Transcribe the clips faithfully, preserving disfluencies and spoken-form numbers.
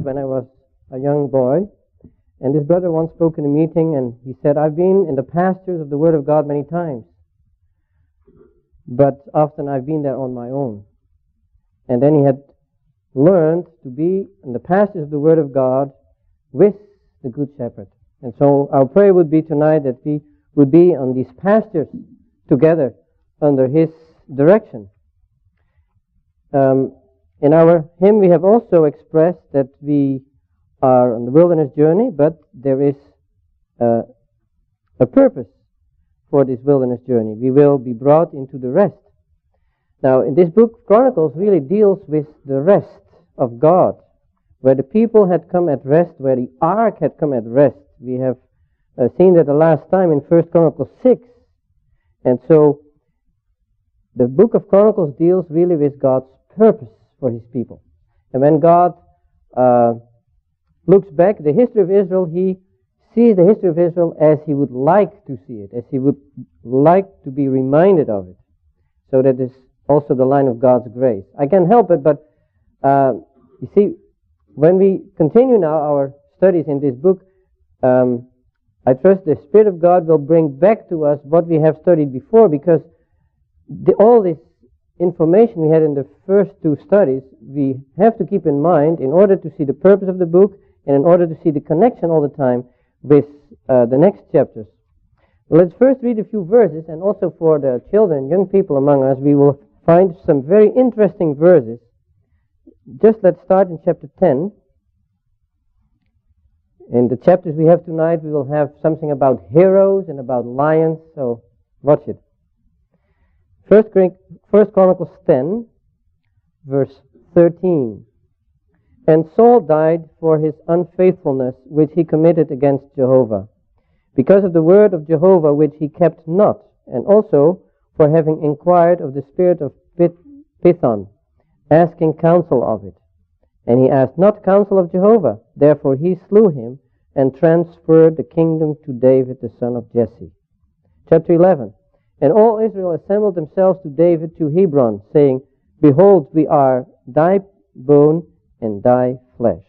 when I was a young boy, and this brother once spoke in a meeting, and he said, I've been in the pastures of the Word of God many times, but often I've been there on my own. And then he had learned to be in the pastures of the Word of God with the Good Shepherd. And so our prayer would be tonight that we would be on these pastures together under His direction. Um, in our hymn we have also expressed that we are on the wilderness journey, but there is uh, a purpose for this wilderness journey. We will be brought into the rest. Now, in this book, Chronicles really deals with the rest of God, where the people had come at rest, where the ark had come at rest. We have uh, seen that the last time in First Chronicles six. And so, the book of Chronicles deals really with God's purpose for His people. And when God uh, looks back at the history of Israel, He sees the history of Israel as He would like to see it, as He would like to be reminded of it. So that is also the line of God's grace. I can't help it, but uh, you see, when we continue now our studies in this book, um, I trust the Spirit of God will bring back to us what we have studied before, because the, all this information we had in the first two studies, we have to keep in mind in order to see the purpose of the book and in order to see the connection all the time with uh, the next chapters. Let's first read a few verses, and also for the children, young people among us, we will find some very interesting verses. Just let's start in chapter ten. In the chapters we have tonight, we will have something about heroes and about lions, so watch it. First, First Chronicles ten, verse thirteen. And Saul died for his unfaithfulness which he committed against Jehovah, because of the word of Jehovah which he kept not, and also for having inquired of the spirit of Pithon, asking counsel of it. And he asked not counsel of Jehovah, therefore he slew him, and transferred the kingdom to David the son of Jesse. Chapter eleven. And all Israel assembled themselves to David to Hebron, saying, Behold, we are thy bone and thy flesh.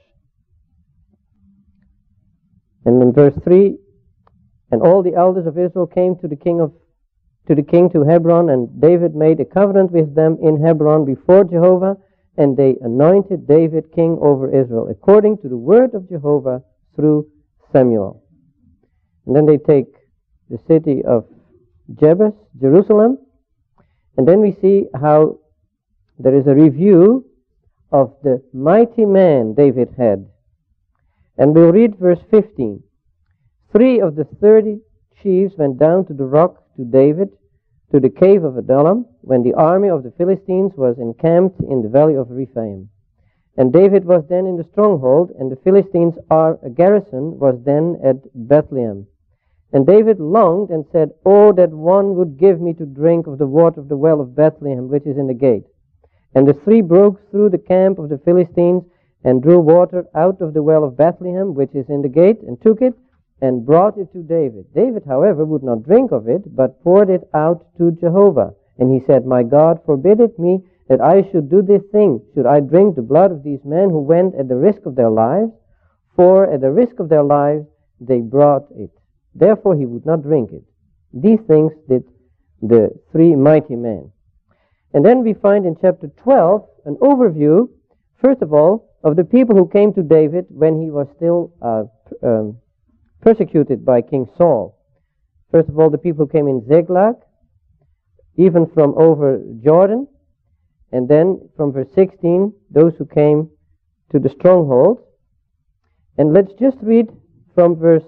And in verse three, and all the elders of Israel came to the king of to the king to Hebron, and David made a covenant with them in Hebron before Jehovah, and they anointed David king over Israel, according to the word of Jehovah through Samuel. And then they take the city of Jebus, Jerusalem, and then we see how there is a review of the mighty man David had. And we'll read verse fifteen. Three of the thirty chiefs went down to the rock to David, to the cave of Adullam, when the army of the Philistines was encamped in the valley of Rephaim. And David was then in the stronghold, and the Philistines' are a garrison was then at Bethlehem. And David longed and said, Oh, that one would give me to drink of the water of the well of Bethlehem, which is in the gate. And the three broke through the camp of the Philistines, and drew water out of the well of Bethlehem, which is in the gate, and took it, and brought it to David. David, however, would not drink of it, but poured it out to Jehovah. And he said, My God, forbid it me that I should do this thing. Should I drink the blood of these men who went at the risk of their lives? For at the risk of their lives they brought it. Therefore he would not drink it. These things did the three mighty men. And then we find in chapter twelve an overview, first of all, of the people who came to David when he was still uh, um, persecuted by King Saul. First of all, the people who came in Ziklag, even from over Jordan, and then from verse sixteen, those who came to the stronghold. And let's just read from verse,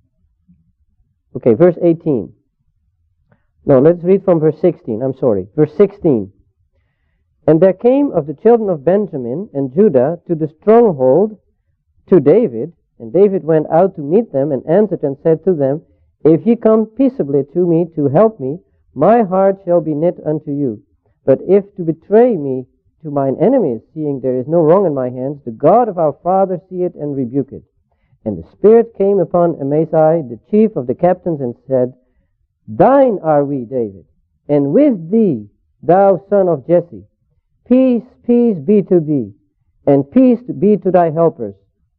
okay, verse eighteen. No, let's read from verse sixteen, I'm sorry, verse sixteen. And there came of the children of Benjamin and Judah to the stronghold to David, and David went out to meet them, and answered and said to them, If ye come peaceably to me to help me, my heart shall be knit unto you. But if to betray me to mine enemies, seeing there is no wrong in my hands, the God of our father see it and rebuke it. And the Spirit came upon Amasai, the chief of the captains, and said, Thine are we, David, and with thee, thou son of Jesse. Peace, peace be to thee, and peace be to thy helpers,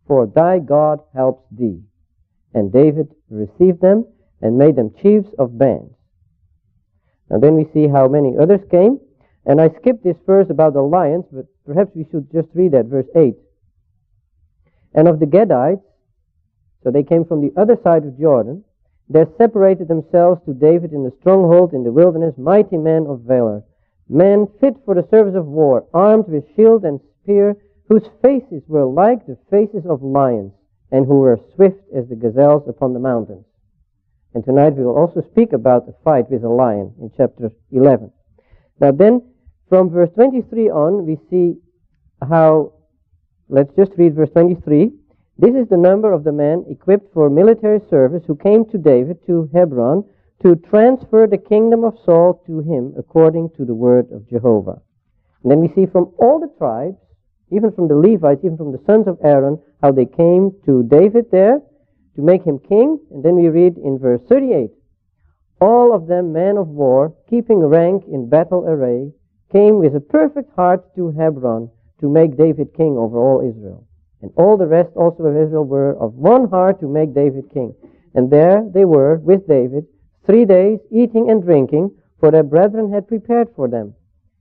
for thy God helps thee. And David received them and made them chiefs of bands. Now then we see how many others came. And I skipped this verse about the lions, but perhaps we should just read that, verse eight. And of the Gadites, so they came from the other side of Jordan, there separated themselves to David in the stronghold in the wilderness mighty men of valor, men fit for the service of war, armed with shield and spear, whose faces were like the faces of lions, and who were swift as the gazelles upon the mountains. And tonight we will also speak about the fight with a lion in chapter eleven. Now then, from verse twenty-three on, we see how, let's just read verse twenty-three. This is the number of the men equipped for military service who came to David to Hebron to transfer the kingdom of Saul to him according to the word of Jehovah. And then we see from all the tribes, even from the Levites, even from the sons of Aaron, how they came to David there to make him king. And then we read in verse thirty-eight, all of them men of war, keeping rank in battle array, came with a perfect heart to Hebron to make David king over all Israel. And all the rest also of Israel were of one heart to make David king. And there they were with David three days, eating and drinking, for their brethren had prepared for them.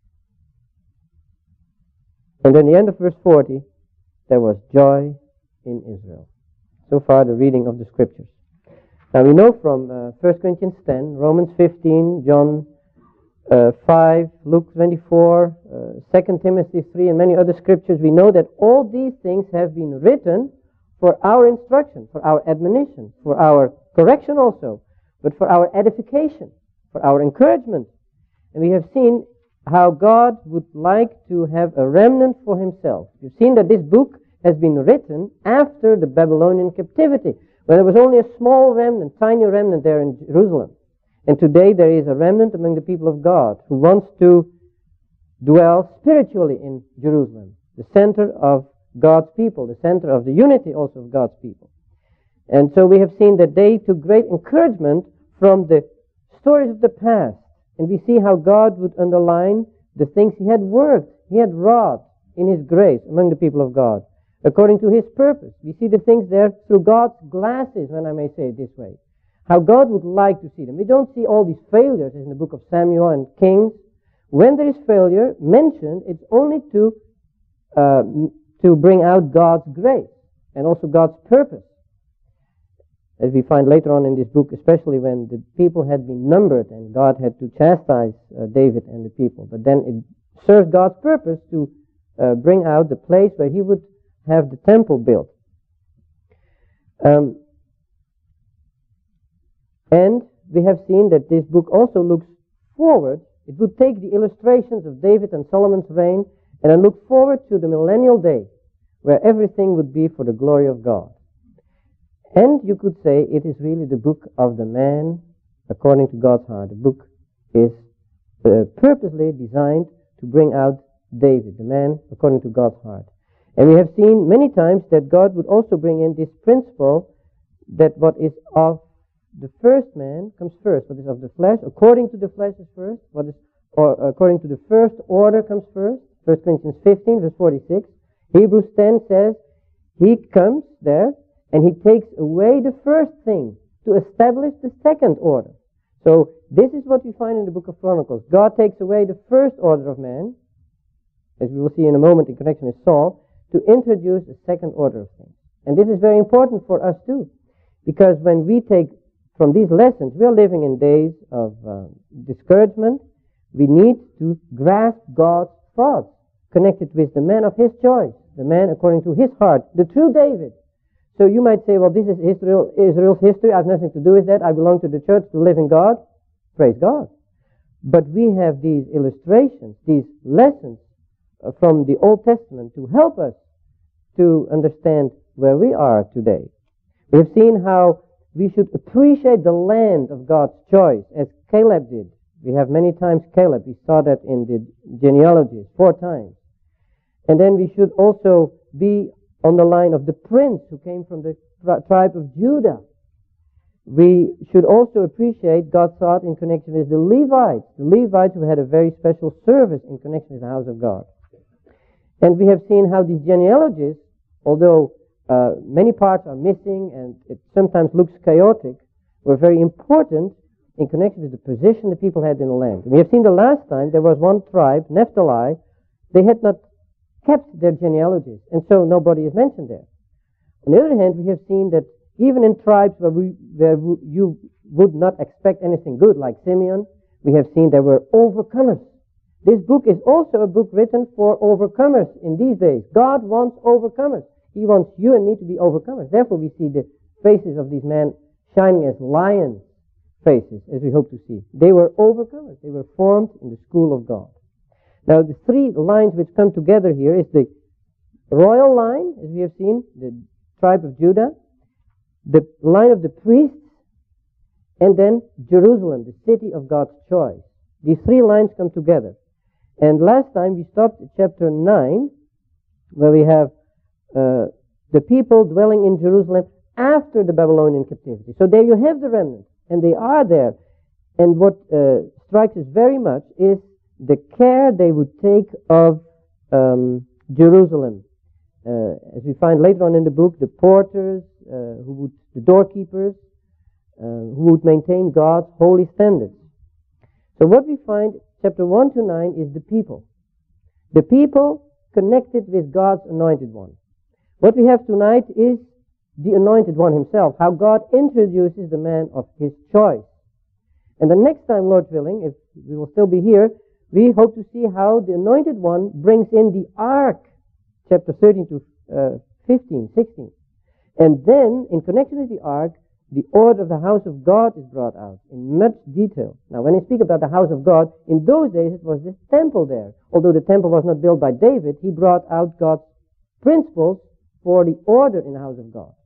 And in the end of verse forty, there was joy in Israel. So far the reading of the scriptures. Now we know from uh, First Corinthians ten, Romans fifteen, John uh, five, Luke twenty-four, uh, Second Timothy three, and many other scriptures, we know that all these things have been written for our instruction, for our admonition, for our correction also, but for our edification, for our encouragement. And we have seen how God would like to have a remnant for himself. You've seen that this book has been written after the Babylonian captivity, where there was only a small remnant, tiny remnant there in Jerusalem. And today there is a remnant among the people of God who wants to dwell spiritually in Jerusalem, the center of God's people, the center of the unity also of God's people. And so we have seen that they took great encouragement from the stories of the past. And we see how God would underline the things he had worked, he had wrought in his grace among the people of God, according to his purpose. We see the things there through God's glasses, when I may say it this way. How God would like to see them. We don't see all these failures in the book of Samuel and Kings. When there is failure mentioned, it's only to uh, to bring out God's grace and also God's purpose. As we find later on in this book, especially when the people had been numbered and God had to chastise uh, David and the people. But then it serves God's purpose to uh, bring out the place where he would have the temple built. Um, and we have seen that this book also looks forward. It would take the illustrations of David and Solomon's reign and then look forward to the millennial day where everything would be for the glory of God. And you could say it is really the book of the man according to God's heart. The book is uh, purposely designed to bring out David, the man according to God's heart. And we have seen many times that God would also bring in this principle that what is of the first man comes first. What is of the flesh, according to the flesh is first. What is, or according to the first order comes first. First Corinthians fifteen, verse forty-six. Hebrews ten says, he comes there and he takes away the first thing to establish the second order. So this is what we find in the book of Chronicles. God takes away the first order of man, as we will see in a moment in connection with Saul, to introduce a second order of things. And this is very important for us too, because when we take from these lessons, we are living in days of uh, discouragement. We need to grasp God's thoughts, connected with the man of his choice, the man according to his heart, the true David. So you might say, well, this is Israel, Israel's history. I have nothing to do with that. I belong to the church, to live in God. Praise God. But we have these illustrations, these lessons uh, from the Old Testament to help us to understand where we are today. We have seen how we should appreciate the land of God's choice, as Caleb did. We have many times Caleb. We saw that in the genealogies, four times. And then we should also be on the line of the prince who came from the tri- tribe of Judah. We should also appreciate God's thought in connection with the Levites, the Levites who had a very special service in connection with the house of God. And we have seen how these genealogies, although uh, many parts are missing and it sometimes looks chaotic, were very important in connection with the position the people had in the land. We have seen the last time there was one tribe, Naphtali, they had not kept their genealogies, and so nobody is mentioned there. On the other hand, we have seen that even in tribes where, we, where you would not expect anything good, like Simeon, we have seen there were overcomers. This book is also a book written for overcomers in these days. God wants overcomers. He wants you and me to be overcomers. Therefore, we see the faces of these men shining as lions' faces, as we hope to see. They were overcomers. They were formed in the school of God. Now, the three lines which come together here is the royal line, as we have seen, the tribe of Judah, the line of the priests, and then Jerusalem, the city of God's choice. These three lines come together. And last time we stopped at chapter nine, where we have uh, the people dwelling in Jerusalem after the Babylonian captivity. So there you have the remnant, and they are there. And what uh, strikes us very much is the care they would take of um, Jerusalem. Uh, as we find later on in the book, the porters, uh, who would, the doorkeepers, uh, who would maintain God's holy standards. So what we find, chapter one to nine, is the people. The people connected with God's anointed one. What we have tonight is the anointed one himself, how God introduces the man of his choice. And the next time, Lord willing, if we will still be here, we hope to see how the anointed one brings in the ark, chapter thirteen to uh, fifteen, sixteen. And then, in connection with the ark, the order of the house of God is brought out in much detail. Now, when I speak about the house of God, in those days it was this temple there. Although the temple was not built by David, he brought out God's principles for the order in the house of God.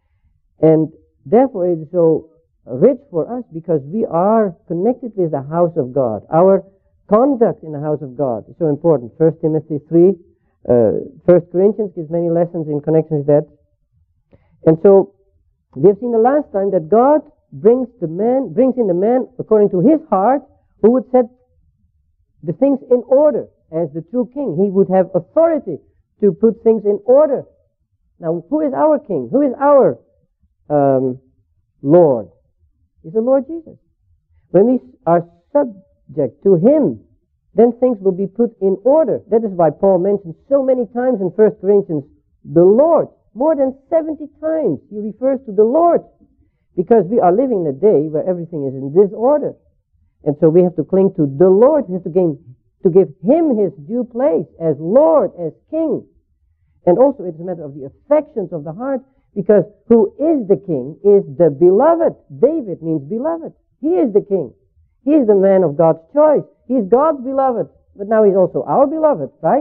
And therefore it is so rich for us because we are connected with the house of God. Our conduct in the house of God is so important. First Timothy three, uh, First Corinthians gives many lessons in connection with that. And so we have seen the last time that God brings the man, brings in the man according to his heart, who would set the things in order as the true king. He would have authority to put things in order. Now, who is our king? Who is our um, Lord? It's the Lord Jesus. When we are subject to him, then things will be put in order. That is why Paul mentions so many times in First Corinthians the Lord. More than seventy times he refers to the Lord, because we are living in a day where everything is in disorder. And so we have to cling to the Lord. We have to, gain, to give him his due place as Lord, as King. And also it's a matter of the affections of the heart, because who is the king is the beloved. David means beloved. He is the king. He is the man of God's choice. He is God's beloved, but now he's also our beloved, right?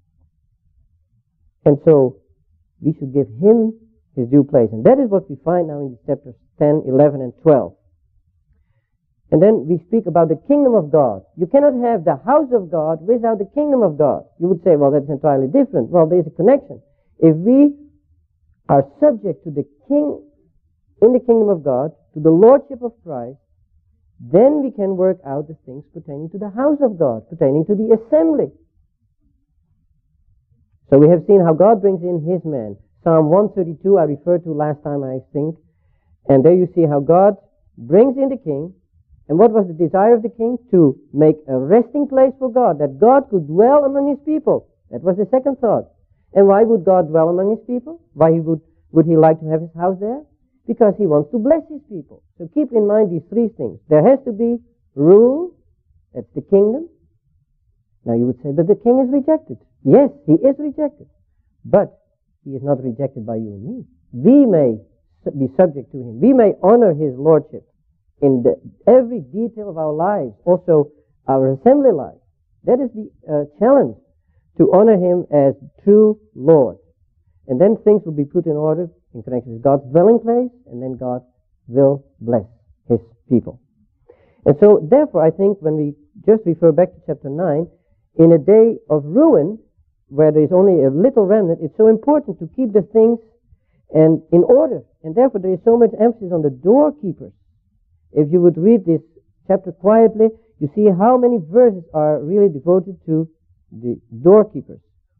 And so we should give him his due place. And that is what we find now in chapters ten, eleven, and twelve. And then we speak about the kingdom of God. You cannot have the house of God without the kingdom of God. You would say, well, that's entirely different. Well, there's a connection. If we are subject to the king in the kingdom of God, to the lordship of Christ, then we can work out the things pertaining to the house of God, pertaining to the assembly. So we have seen how God brings in his man. Psalm one thirty-two I referred to last time, I think. And there you see how God brings in the king. And what was the desire of the king? To make a resting place for God, that God could dwell among his people. That was the second thought. And why would God dwell among his people? Why he would, would he like to have his house there? Because he wants to bless his people. So keep in mind these three things. There has to be rule. That's the kingdom. Now you would say, but the king is rejected. Yes, he is rejected. But he is not rejected by you and me. We may be subject to him. We may honor his lordship in the, every detail of our lives, also our assembly life. That is the uh, challenge, to honor him as true Lord. And then things will be put in order in connection with God's dwelling place, and then God will bless his people. And so, therefore, I think when we just refer back to chapter nine, in a day of ruin, where there is only a little remnant, it's so important to keep the things and in order. And therefore, there is so much emphasis on the doorkeepers. If you would read this chapter quietly, you see how many verses are really devoted to the doorkeepers, who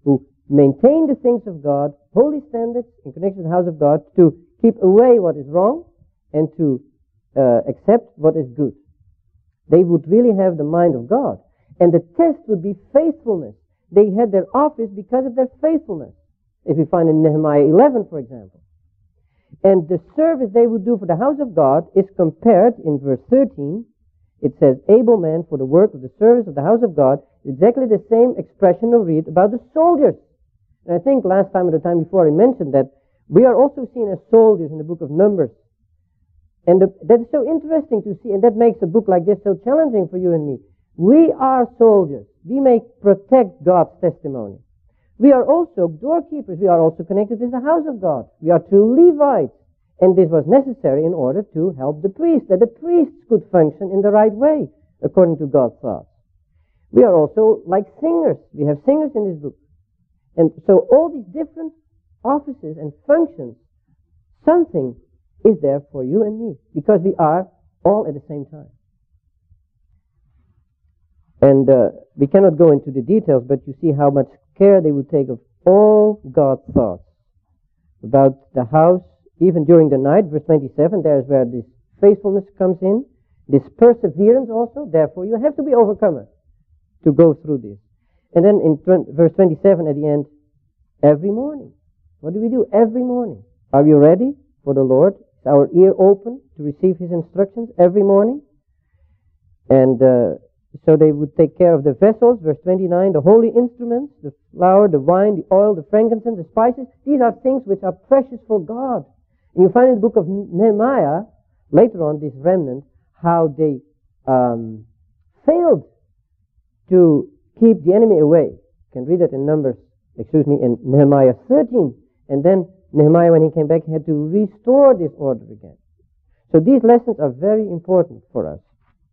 maintain the things of God, holy standards in connection with the house of God, to keep away what is wrong, and to uh, accept what is good. They would really have the mind of God. And the test would be faithfulness. They had their office because of their faithfulness, if we find in Nehemiah eleven, for example. And the service they would do for the house of God is compared in verse thirteen. It says, able men for the work of the service of the house of God, exactly the same expression we read about the soldiers. And I think last time or the time before I mentioned that we are also seen as soldiers in the book of Numbers. And the, that is so interesting to see, and that makes a book like this so challenging for you and me. We are soldiers. We may protect God's testimony. We are also doorkeepers. We are also connected with the house of God. We are true Levites. And this was necessary in order to help the priests, that the priests could function in the right way, according to God's thoughts. We are also like singers. We have singers in this book. And so all these different offices and functions, something is there for you and me, because we are all at the same time. And uh, we cannot go into the details, but you see how much care they would take of all God's thoughts about the house, even during the night. Verse twenty-seven, there's where this faithfulness comes in, this perseverance also. Therefore, you have to be overcomer to go through this. And then in tw- verse twenty-seven at the end, every morning. What do we do every morning? Are you ready for the Lord? Is our ear open to receive His instructions every morning? And uh, so they would take care of the vessels, verse twenty-nine, the holy instruments, the flour, the wine, the oil, the frankincense, the spices. These are things which are precious for God. And you find in the book of Nehemiah, later on, this remnant, how they um, failed to keep the enemy away. You can read it in Numbers, excuse me, in Nehemiah thirteen. And then Nehemiah, when he came back, had to restore this order again. So these lessons are very important for us.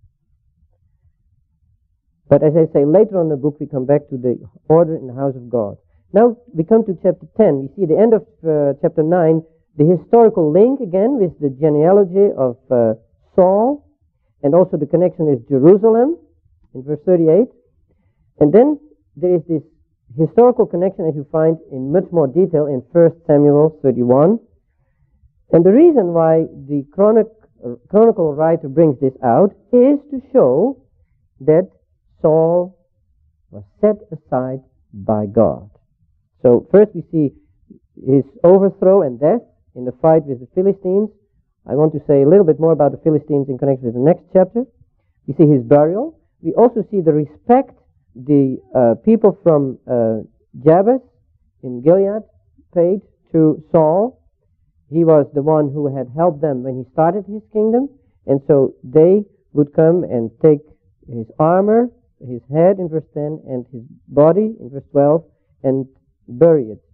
But as I say, later on in the book, we come back to the order in the house of God. Now we come to chapter ten. We see at the end of uh, chapter nine, the historical link again with the genealogy of uh, Saul, and also the connection with Jerusalem in verse thirty-eight. And then there is this historical connection, as you find in much more detail in First Samuel thirty-one. And the reason why the chronic, uh, chronicle writer brings this out is to show that Saul was set aside by God. So first we see his overthrow and death in the fight with the Philistines. I want to say a little bit more about the Philistines in connection with the next chapter. We see his burial. We also see the respect the uh, people from uh, Jabez in Gilead paid to Saul. He was the one who had helped them when he started his kingdom, and so they would come and take his armor, his head in verse ten, and his body in verse twelve, and bury it.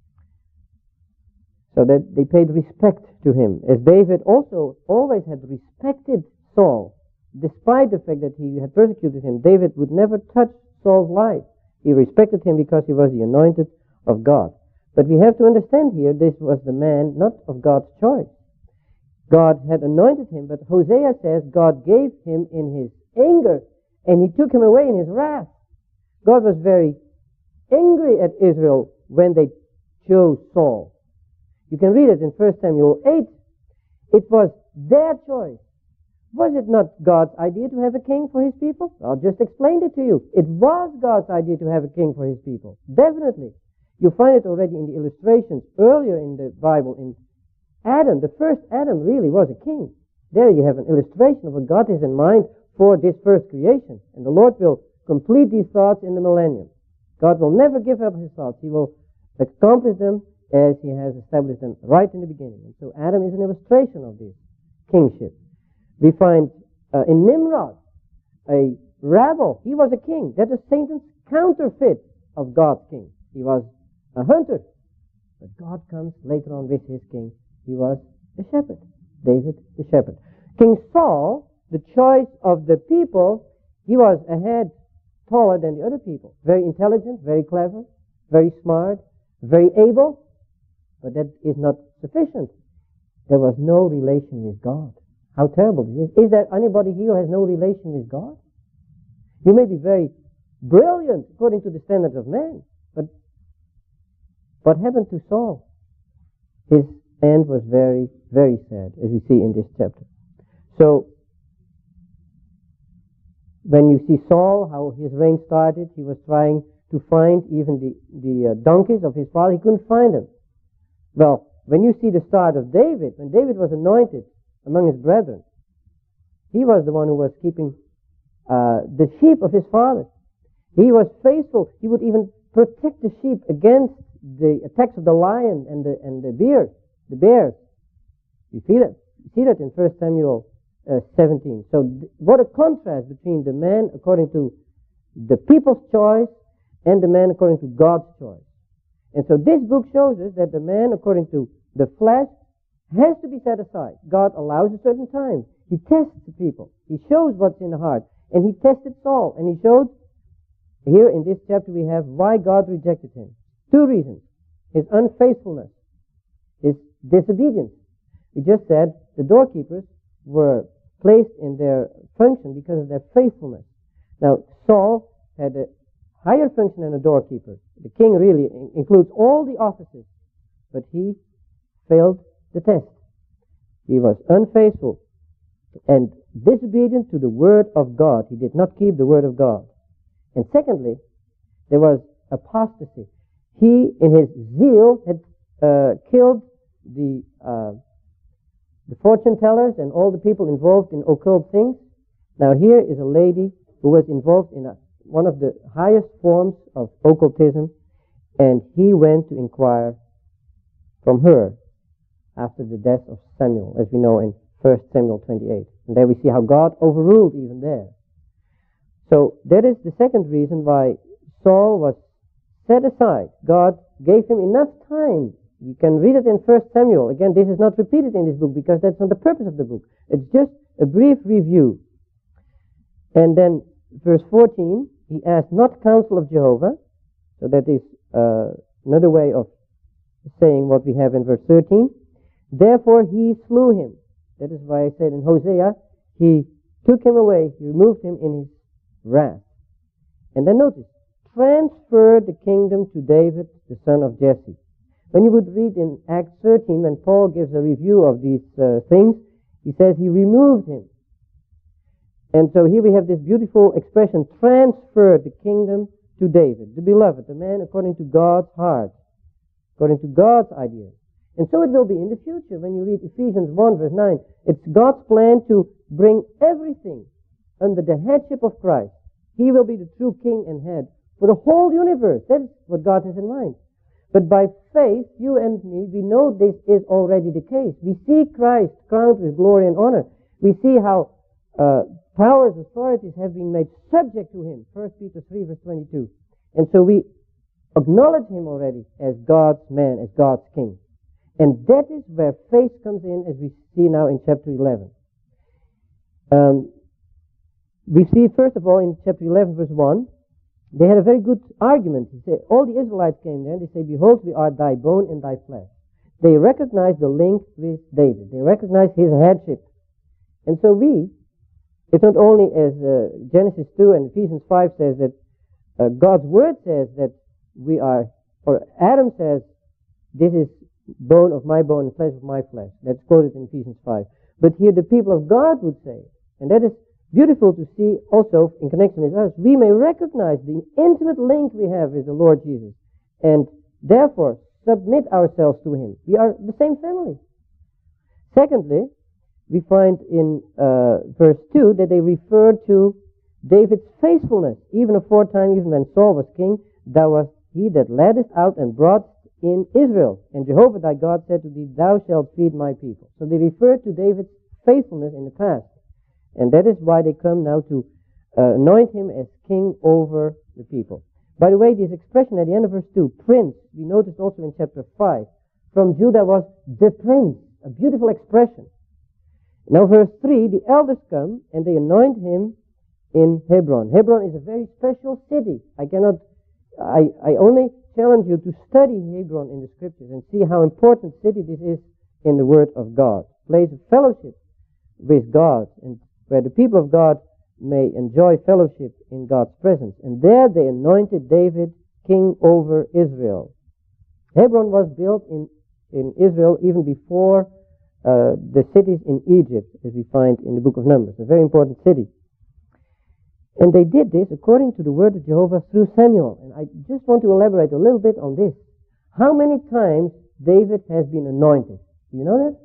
So that they paid respect to him, as David also always had respected Saul. Despite the fact that he had persecuted him, David would never touch Saul's life. He respected him because he was the anointed of God. But we have to understand here, this was the man not of God's choice. God had anointed him, but Hosea says God gave him in his anger, and he took him away in his wrath. God was very angry at Israel when they chose Saul. You can read it in First Samuel eight. It was their choice. Was it not God's idea to have a king for his people? I'll just explain it to you. It was God's idea to have a king for his people. Definitely. You find it already in the illustrations earlier in the Bible. In Adam, the first Adam really was a king. There you have an illustration of what God has in mind for this first creation. And the Lord will complete these thoughts in the millennium. God will never give up his thoughts. He will accomplish them as he has established them right in the beginning. And so Adam is an illustration of this kingship. We find uh, in Nimrod, a rebel. He was a king. That is Satan's counterfeit of God's king. He was a hunter. But God comes later on with his king. He was a shepherd. David the shepherd. King Saul, the choice of the people, he was a head taller than the other people. Very intelligent, very clever, very smart, very able. But that is not sufficient. There was no relation with God. How terrible this is. Is there anybody here who has no relation with God? You may be very brilliant according to the standards of man, but what happened to Saul? His end was very, very sad, as we see in this chapter. So, when you see Saul, how his reign started, he was trying to find even the, the uh, donkeys of his father. He couldn't find them. Well, when you see the start of David, when David was anointed among his brethren, he was the one who was keeping uh, the sheep of his father. He was faithful. He would even protect the sheep against the attacks of the lion and the and the bear, the bears. You see that? You see that in First Samuel uh, seventeen. So, th- what a contrast between the man according to the people's choice and the man according to God's choice. And so, this book shows us that the man according to the flesh has to be set aside. God allows a certain time. He tests the people. He shows what's in the heart. And he tested Saul. And he showed, here in this chapter we have why God rejected him. Two reasons. His unfaithfulness. His disobedience. We just said the doorkeepers were placed in their function because of their faithfulness. Now, Saul had a higher function than a doorkeeper. The king really includes all the offices. But he failed the test. He was unfaithful and disobedient to the word of God. He did not keep the word of God. And secondly, there was apostasy. He, in his zeal, had uh, killed the uh, the fortune tellers and all the people involved in occult things. Now here is a lady who was involved in a, one of the highest forms of occultism, and he went to inquire from her after the death of Samuel, as we know in First Samuel twenty-eight. And there we see how God overruled even there. So that is the second reason why Saul was set aside. God gave him enough time. You can read it in First Samuel. Again, this is not repeated in this book because that's not the purpose of the book. It's just a brief review. And then verse fourteen, he asked not counsel of Jehovah. So that is uh, another way of saying what we have in verse thirteen. Therefore he slew him. That is why I said in Hosea, he took him away, he removed him in his wrath. And then notice, transferred the kingdom to David, the son of Jesse. When you would read in Acts thirteen, when Paul gives a review of these uh, things, he says he removed him. And so here we have this beautiful expression, transferred the kingdom to David, the beloved, the man according to God's heart, according to God's ideas. And so it will be in the future when you read Ephesians one verse nine. It's God's plan to bring everything under the headship of Christ. He will be the true king and head for the whole universe. That is what God has in mind. But by faith, you and me, we know this is already the case. We see Christ crowned with glory and honor. We see how uh, powers, authorities have been made subject to him. First Peter three verse twenty-two. And so we acknowledge him already as God's man, as God's king. And that is where faith comes in, as we see now in chapter eleven. Um, we see, first of all, in chapter eleven, verse one, they had a very good argument. He said, all the Israelites came there, and they say, behold, we are thy bone and thy flesh. They recognize the link with David. They recognize his headship. And so we, it's not only as uh, Genesis two and Ephesians five says that uh, God's word says that we are, or Adam says, this is bone of my bone and flesh of my flesh. That's quoted in Ephesians five. But here the people of God would say, and that is beautiful to see also in connection with us, we may recognize the intimate link we have with the Lord Jesus and therefore submit ourselves to him. We are the same family. Secondly, we find in uh, verse two that they refer to David's faithfulness. Even aforetime, even when Saul was king, thou wast he that leddest out and brought in Israel. And Jehovah thy God said to thee, thou shalt feed my people. So they refer to David's faithfulness in the past. And that is why they come now to uh, anoint him as king over the people. By the way, this expression at the end of verse two, prince, we noticed also in chapter five, from Judah was the prince, a beautiful expression. Now verse three, the elders come and they anoint him in Hebron. Hebron is a very special city. I cannot, I, I only challenge you to study Hebron in the scriptures and see how important city this is in the word of God. Place of fellowship with God, and where the people of God may enjoy fellowship in God's presence. And there they anointed David king over Israel. Hebron was built in, in Israel even before uh, the cities in Egypt, as we find in the book of Numbers, a very important city. And they did this according to the word of Jehovah through Samuel. And I just want to elaborate a little bit on this. How many times David has been anointed? Do you know that?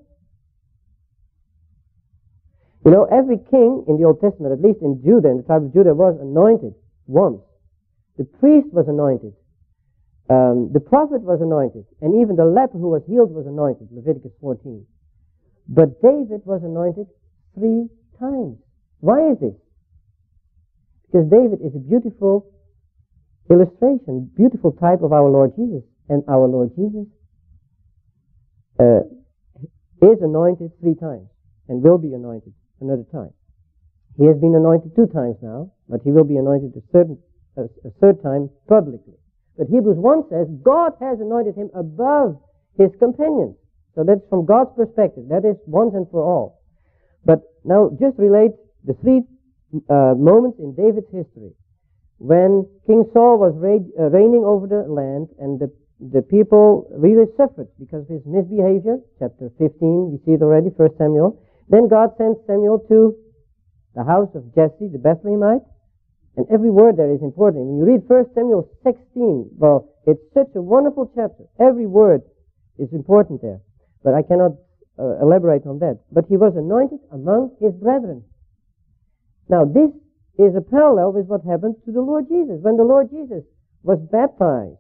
You know, every king in the Old Testament, at least in Judah, in the tribe of Judah, was anointed once. The priest was anointed. Um, the prophet was anointed. And even the leper who was healed was anointed, Leviticus fourteen. But David was anointed three times. Why is this? Because David is a beautiful illustration, beautiful type of our Lord Jesus. And our Lord Jesus uh, is anointed three times and will be anointed another time. He has been anointed two times now, but he will be anointed a, certain, a, a third time publicly. But Hebrews one says God has anointed him above his companions. So that's from God's perspective. That is once and for all. But now just relate the three uh, moments in David's history when King Saul was ra- uh, reigning over the land, and the the people really suffered because of his misbehavior. Chapter fifteen, we see it already, First Samuel. Then God sent Samuel to the house of Jesse, the Bethlehemite, and every word there is important. When you read First Samuel sixteen, well, it's such a wonderful chapter. Every word is important there. But I cannot uh, elaborate on that. But he was anointed among his brethren. Now this is a parallel with what happened to the Lord Jesus. When the Lord Jesus was baptized,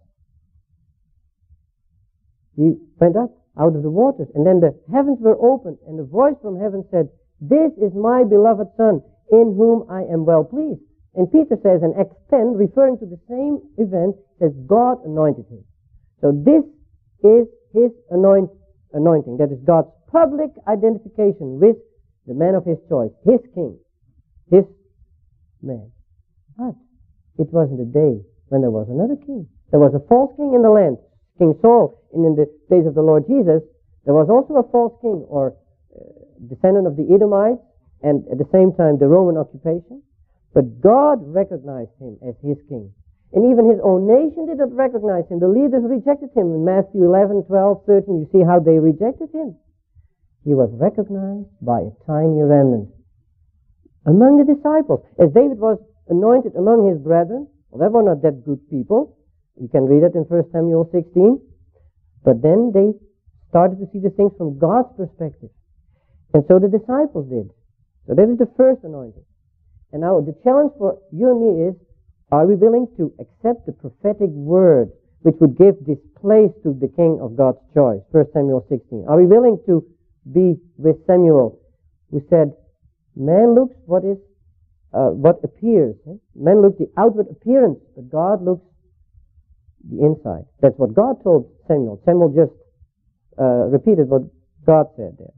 he went up out of the waters, and then the heavens were opened, and a voice from heaven said, "This is my beloved Son, in whom I am well pleased." And Peter says in Acts ten, referring to the same event, says God anointed him. So this is his anoint, anointing. That is God's public identification with the man of his choice, his king, his man. But it wasn't a day when there was another king. There was a false king in the land, King Saul. And in the days of the Lord Jesus, there was also a false king, or uh, descendant of the Edomites, and at the same time the Roman occupation. But God recognized him as his king. And even his own nation did not recognize him. The leaders rejected him. In Matthew eleven, twelve, thirteen, you see how they rejected him. He was recognized by a tiny remnant among the disciples. As David was anointed among his brethren, well, they were not that good people. You can read it in First Samuel sixteen. But then they started to see the things from God's perspective. And so the disciples did. So that is the first anointing. And now the challenge for you and me is, are we willing to accept the prophetic word which would give this place to the king of God's choice? First Samuel sixteen. Are we willing to be with Samuel, who said, man looks what is, uh, what appears. Eh? Man looks the outward appearance, but God looks the inside. That's what God told Samuel. Samuel just uh, repeated what God said there.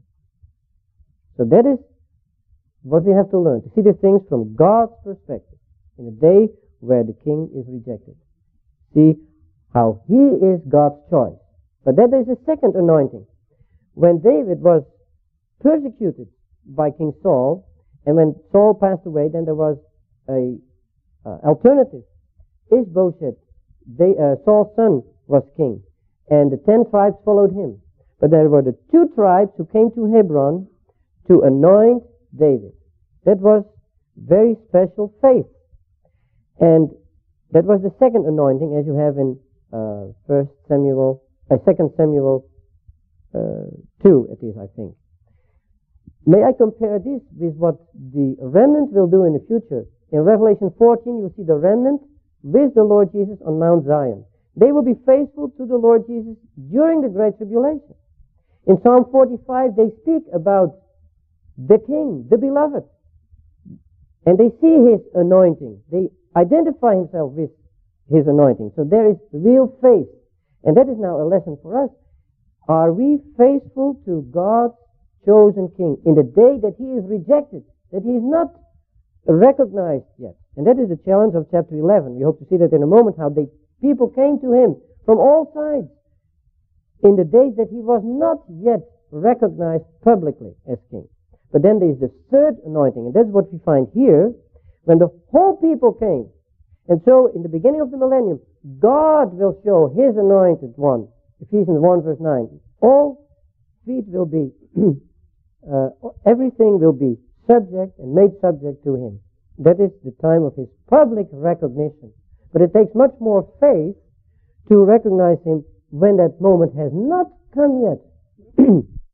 So that is what we have to learn, to see the things from God's perspective in a day where the king is rejected. See how he is God's choice. But then there's a second anointing. When David was persecuted by King Saul, and when Saul passed away, then there was a uh, alternative. Ishbosheth, they, uh, Saul's son, was king, and the ten tribes followed him. But there were the two tribes who came to Hebron to anoint David. That was very special faith. And that was the second anointing, as you have in uh, First Samuel, uh, Second Samuel uh, two, at least I think. May I compare this with what the remnant will do in the future? In Revelation fourteen, you see the remnant with the Lord Jesus on Mount Zion. They will be faithful to the Lord Jesus during the Great Tribulation. In Psalm forty-five, they speak about the King, the Beloved. And they see his anointing. They identify himself with his anointing. So there is real faith. And that is now a lesson for us. Are we faithful to God's chosen King in the day that he is rejected, that he is not recognized yet? And that is the challenge of chapter eleven. We hope to see that in a moment, how the people came to him from all sides in the days that he was not yet recognized publicly as king. But then there is the third anointing, and that's what we find here, when the whole people came. And so, in the beginning of the millennium, God will show his anointed one, Ephesians one verse nine. All feet will be, uh, everything will be subject and made subject to him. That is the time of his public recognition. But it takes much more faith to recognize him when that moment has not come yet.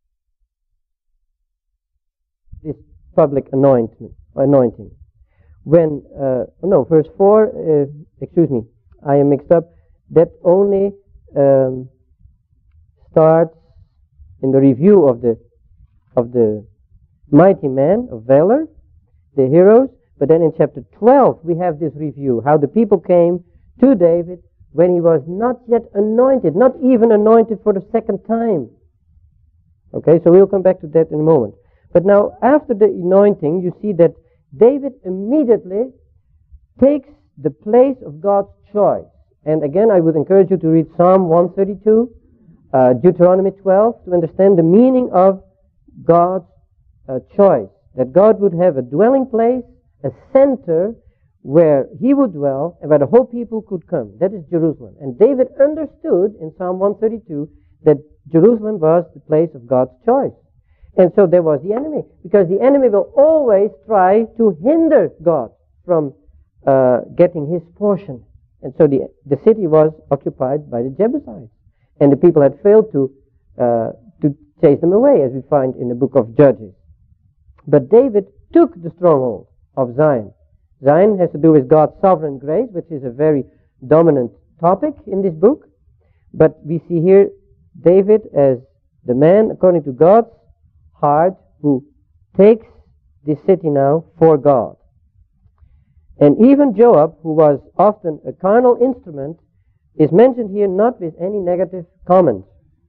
This public anointment, anointing. When, uh, no, verse four, uh, excuse me, I am mixed up. That only um, starts in the review of the of the mighty men of valor, the heroes. But then in chapter twelve we have this review, how the people came to David when he was not yet anointed, not even anointed for the second time. Okay, so we'll come back to that in a moment. But now, after the anointing, you see that David immediately takes the place of God's choice. And again, I would encourage you to read Psalm one thirty-two, uh, Deuteronomy twelve, to understand the meaning of God's uh, choice. That God would have a dwelling place, a center where he would dwell and where the whole people could come. That is Jerusalem. And David understood in Psalm one thirty-two that Jerusalem was the place of God's choice. And so there was the enemy, because the enemy will always try to hinder God from uh, getting his portion. And so the, the city was occupied by the Jebusites. And the people had failed to, uh, to chase them away, as we find in the book of Judges. But David took the stronghold of Zion. Zion has to do with God's sovereign grace, which is a very dominant topic in this book. But we see here David as the man, according to God's heart, who takes this city now for God. And even Joab, who was often a carnal instrument, is mentioned here not with any negative comment.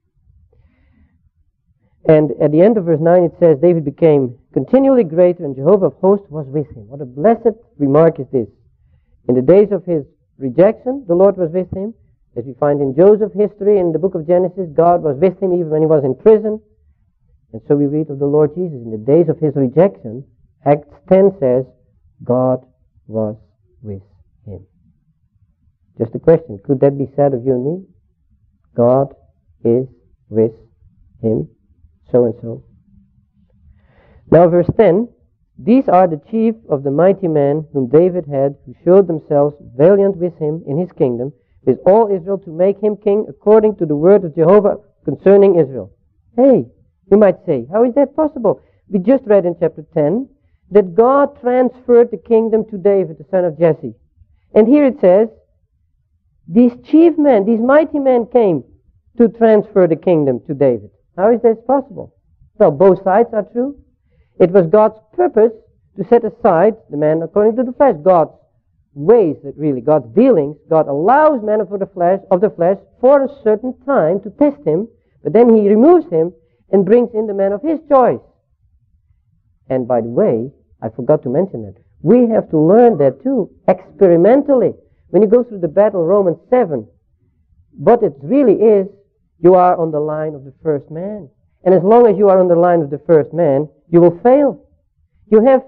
And at the end of verse nine it says, David became continually greater and Jehovah of hosts was with him. What a blessed remark is this. In the days of his rejection, the Lord was with him. As we find in Joseph's history in the book of Genesis, God was with him even when he was in prison. And so we read of the Lord Jesus. In the days of his rejection, Acts ten says, God was with him. Just a question, could that be said of you and me? God is with him, so and so. Now verse ten, these are the chief of the mighty men whom David had, who showed themselves valiant with him in his kingdom, with all Israel, to make him king according to the word of Jehovah concerning Israel. Hey, you might say, how is that possible? We just read in chapter ten that God transferred the kingdom to David, the son of Jesse. And here it says, these chief men, these mighty men came to transfer the kingdom to David. How is this possible? Well, both sides are true. It was God's purpose to set aside the man according to the flesh. God's ways, that really, God's dealings. God allows men of the flesh, of the flesh for a certain time to test him, but then he removes him and brings in the man of his choice. And by the way, I forgot to mention that. We have to learn that too, experimentally. When you go through the battle, Romans seven, what it really is, you are on the line of the first man. And as long as you are on the line of the first man, you will fail. You have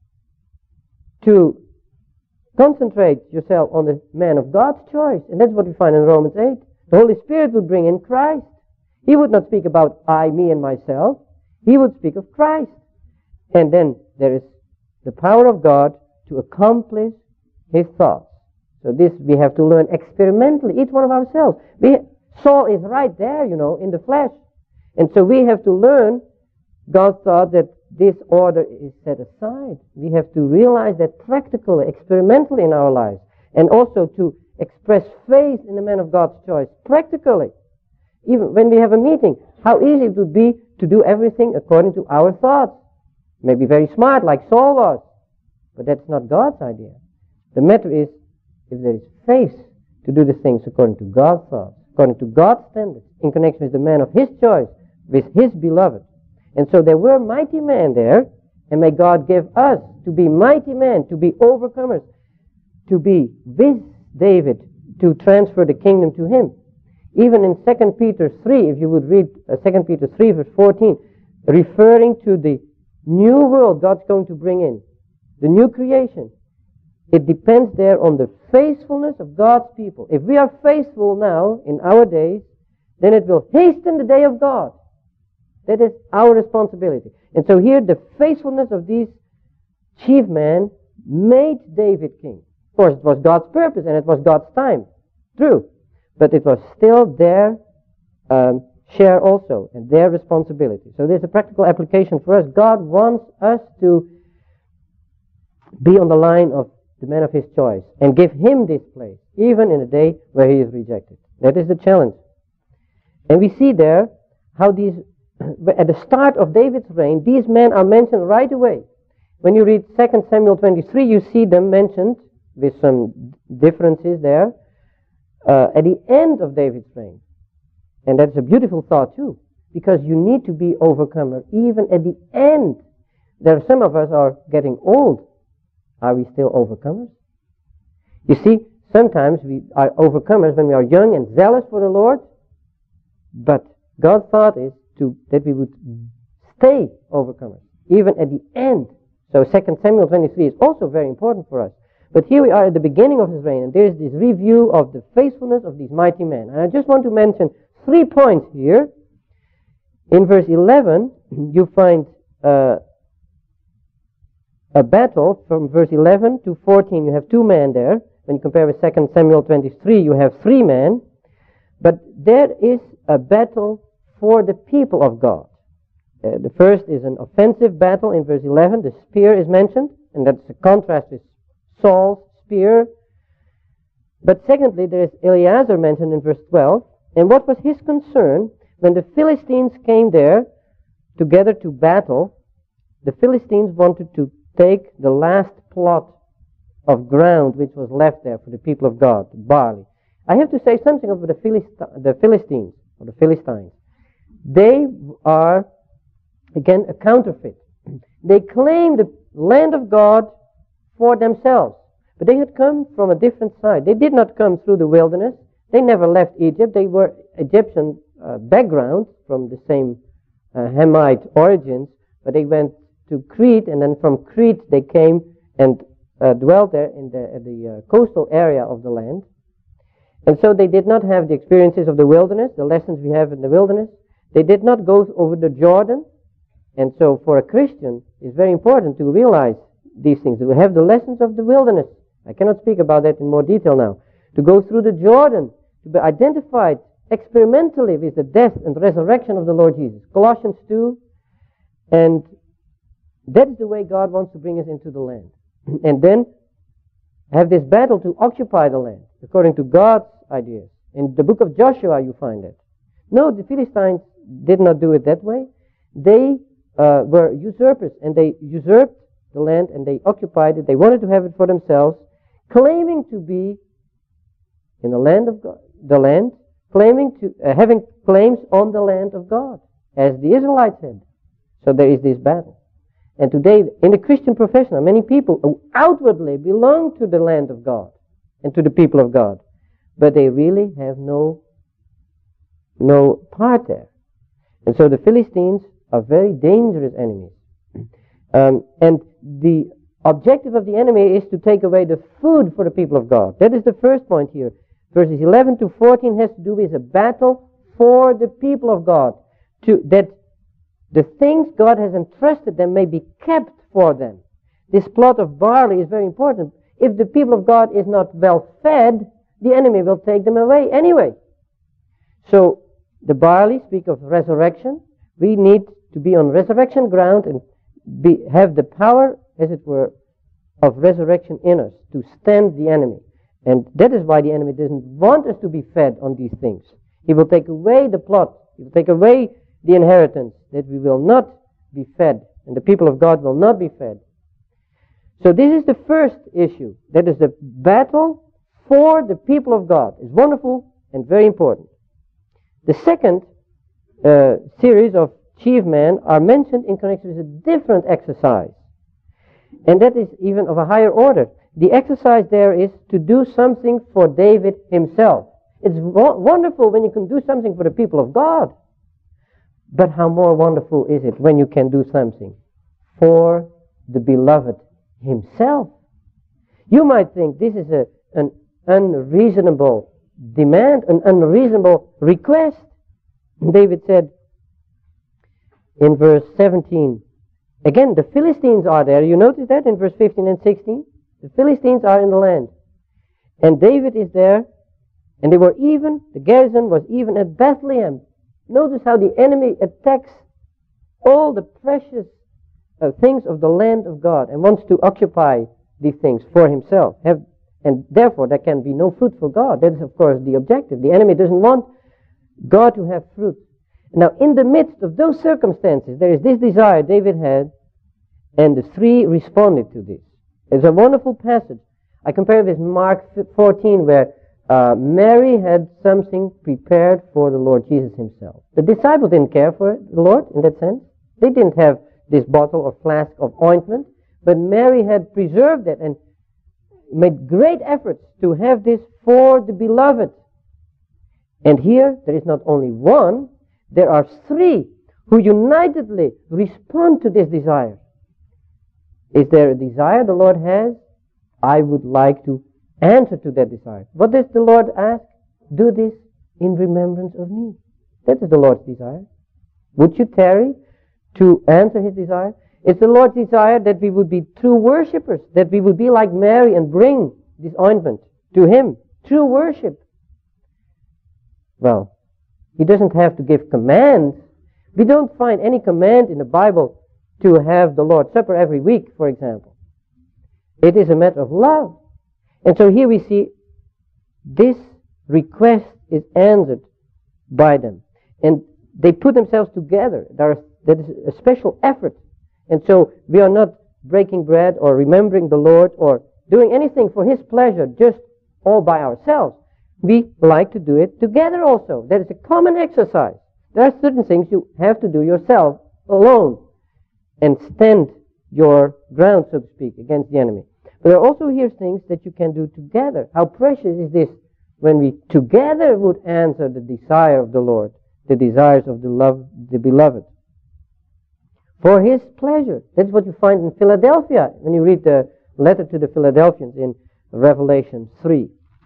to concentrate yourself on the man of God's choice. And that's what we find in Romans eight. The Holy Spirit would bring in Christ. He would not speak about I, me, and myself. He would speak of Christ. And then there is the power of God to accomplish his thoughts. So this we have to learn experimentally, each one of ourselves. We, Saul is right there, you know, in the flesh. And so we have to learn God's thought that this order is set aside. We have to realize that practically, experimentally in our lives. And also to express faith in the man of God's choice, practically. Even when we have a meeting, how easy it would be to do everything according to our thoughts. Maybe very smart, like Saul was. But that's not God's idea. The matter is, if there is faith to do the things according to God's thoughts, according to God's standards, in connection with the man of his choice, with his beloved. And so there were mighty men there, and may God give us to be mighty men, to be overcomers, to be with David, to transfer the kingdom to him. Even in Second Peter three, if you would read uh, Second Peter three verse fourteen, referring to the new world God's going to bring in, the new creation, it depends there on the faithfulness of God's people. If we are faithful now, in our days, then it will hasten the day of God. That is our responsibility. And so here the faithfulness of these chief men made David king. Of course, it was God's purpose and it was God's time. True. But it was still their um, share also and their responsibility. So there's a practical application for us. God wants us to be on the line of the man of his choice and give him this place, even in a day where he is rejected. That is the challenge. And we see there how these, at the start of David's reign, these men are mentioned right away. When you read Second Samuel twenty-three, you see them mentioned with some differences there uh, at the end of David's reign. And that's a beautiful thought too, because you need to be overcomer even at the end. There are some of us are getting old. Are we still overcomers? You see, sometimes we are overcomers when we are young and zealous for the Lord, but God's thought is to that we would stay overcomers, even at the end. So Second Samuel twenty-three is also very important for us. But here we are at the beginning of his reign, and there is this review of the faithfulness of these mighty men. And I just want to mention three points here. In verse eleven, you find uh, a battle from verse eleven to fourteen. You have two men there. When you compare with Second Samuel twenty-three, you have three men. But there is a battle for the people of God. Uh, the first is an offensive battle in verse eleven. The spear is mentioned, and that's a contrast with Saul's spear. But secondly, there is Eleazar mentioned in verse twelve. And what was his concern when the Philistines came there together to battle? The Philistines wanted to take the last plot of ground which was left there for the people of God, barley. I have to say something about the, Philist- the Philistines, or the Philistines. They are, again, a counterfeit. They claim the land of God for themselves, but they had come from a different side. They did not come through the wilderness. They never left Egypt. They were Egyptian uh, background from the same uh, Hamite origins, but they went to Crete, and then from Crete they came and uh, dwelt there in the, uh, the uh, coastal area of the land. And so they did not have the experiences of the wilderness, the lessons we have in the wilderness. They did not go over the Jordan. And so for a Christian, it's very important to realize these things, to have the lessons of the wilderness. I cannot speak about that in more detail now. To go through the Jordan, to be identified experimentally with the death and resurrection of the Lord Jesus. Colossians two. And that is the way God wants to bring us into the land. And then have this battle to occupy the land, according to God's ideas. In the book of Joshua you find it. No, the Philistines did not do it that way. They uh, were usurpers, and they usurped the land, and they occupied it. They wanted to have it for themselves, claiming to be in the land of God, the land, claiming to, uh, having claims on the land of God, as the Israelites had. So there is this battle. And today, in the Christian profession, many people who outwardly belong to the land of God and to the people of God, but they really have no, no part there. And so the Philistines are very dangerous enemies. Um, and the objective of the enemy is to take away the food for the people of God. That is the first point here. Verses eleven to fourteen has to do with a battle for the people of God, to that the things God has entrusted them may be kept for them. This plot of barley is very important. If the people of God is not well fed, the enemy will take them away anyway. So the barley speak of resurrection. We need to be on resurrection ground and be, have the power, as it were, of resurrection in us to stand the enemy. And that is why the enemy doesn't want us to be fed on these things. He will take away the plot. He will take away the inheritance, that we will not be fed, and the people of God will not be fed. So this is the first issue. That is the battle for the people of God. It's wonderful and very important. The second uh, series of chief men are mentioned in connection with a different exercise. And that is even of a higher order. The exercise there is to do something for David himself. It's wo- wonderful when you can do something for the people of God. But how more wonderful is it when you can do something for the beloved himself? You might think this is a, an unreasonable demand, an unreasonable request. David said in verse seventeen, again, the Philistines are there. You notice that in verse fifteen and sixteen? The Philistines are in the land. And David is there, and they were even, the garrison was even at Bethlehem. Notice how the enemy attacks all the precious uh, things of the land of God and wants to occupy these things for himself. Have, and therefore there can be no fruit for God. That is, of course, the objective. The enemy doesn't want God to have fruit. Now, in the midst of those circumstances, there is this desire David had, and the three responded to this. It's a wonderful passage. I compare it with Mark fourteen, where uh, Mary had something prepared for the Lord Jesus himself. The disciples didn't care for it, the Lord, in that sense. They didn't have this bottle or flask of ointment, but Mary had preserved it and made great efforts to have this for the beloved. And here, there is not only one, there are three who unitedly respond to this desire. Is there a desire the Lord has? I would like to answer to that desire. What does the Lord ask? Do this in remembrance of me. That is the Lord's desire. Would you tarry to answer his desire? It's the Lord's desire that we would be true worshippers, that we would be like Mary and bring this ointment to him. True worship. Well, he doesn't have to give commands. We don't find any command in the Bible to have the Lord's Supper every week, for example. It is a matter of love. And so here we see this request is answered by them. And they put themselves together. There is, that is a special effort. And so we are not breaking bread or remembering the Lord or doing anything for his pleasure just all by ourselves. We like to do it together also. That is a common exercise. There are certain things you have to do yourself alone and stand your ground, so to speak, against the enemy. But there are also here things that you can do together. How precious is this when we together would answer the desire of the Lord, the desires of the love, the beloved. For his pleasure. That's what you find in Philadelphia when you read the letter to the Philadelphians in Revelation three.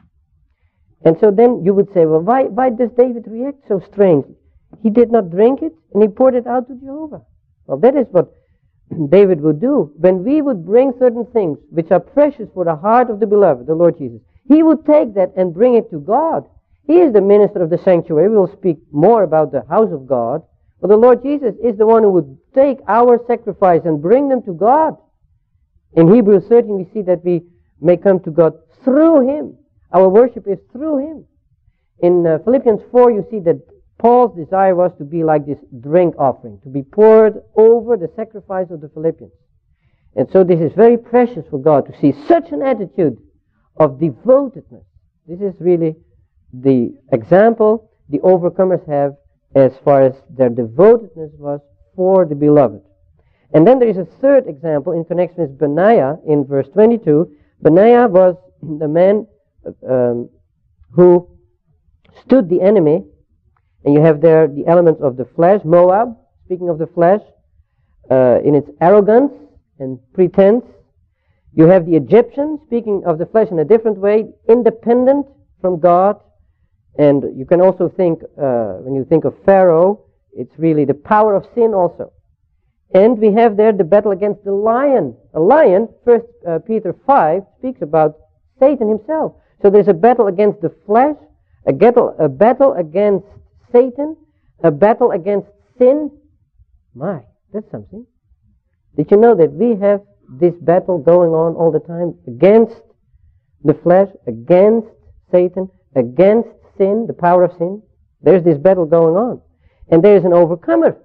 And so then you would say, well, why, why does David react so strangely? He did not drink it, and he poured it out to Jehovah. Well, that is what David would do. When we would bring certain things which are precious for the heart of the beloved, the Lord Jesus, he would take that and bring it to God. He is the minister of the sanctuary. We will speak more about the house of God. But the Lord Jesus is the one who would take our sacrifice and bring them to God. In Hebrews thirteen we see that we may come to God through him. Our worship is through him. In uh, Philippians four you see that Paul's desire was to be like this drink offering, to be poured over the sacrifice of the Philippians. And so this is very precious for God to see such an attitude of devotedness. This is really the example the overcomers have as far as their devotedness was for the beloved. And then there is a third example in connection with Benaiah in verse twenty-two. Benaiah was the man um, who stood the enemy. And you have there the elements of the flesh, Moab, speaking of the flesh, uh, in its arrogance and pretense. You have the Egyptian, speaking of the flesh in a different way, independent from God. And you can also think, uh, when you think of Pharaoh, it's really the power of sin also. And we have there the battle against the lion. A lion, First uh, Peter five, speaks about Satan himself. So there's a battle against the flesh, a battle, a battle against Satan, a battle against sin. My, that's something. Did you know that we have this battle going on all the time against the flesh, against Satan, against sin, the power of sin? There's this battle going on. And there is an overcomer.